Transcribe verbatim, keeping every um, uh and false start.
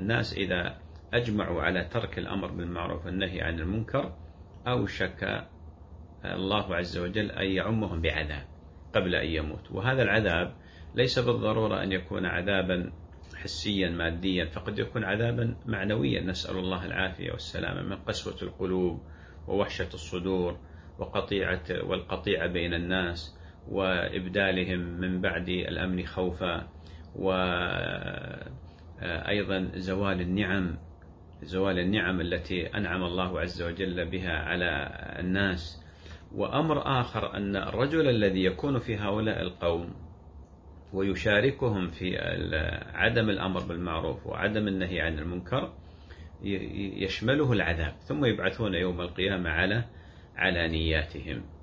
الناس إذا أجمعوا على ترك الأمر بالمعروف والنهي عن المنكر أوشك الله عز وجل أن يعمهم بعذاب قبل أن يموت. وهذا العذاب ليس بالضرورة أن يكون عذابا حسيا ماديا، فقد يكون عذابا معنويا، نسأل الله العافية والسلامة، من قسوة القلوب ووحشة الصدور وقطيعة والقطيعة بين الناس وإبدالهم من بعد الأمن خوفا، وأيضا زوال النعم زوال النعم التي أنعم الله عز وجل بها على الناس. وأمر آخر أن الرجل الذي يكون في هؤلاء القوم ويشاركهم في عدم الأمر بالمعروف وعدم النهي عن المنكر يشمله العذاب، ثم يبعثون يوم القيامة على على نياتهم.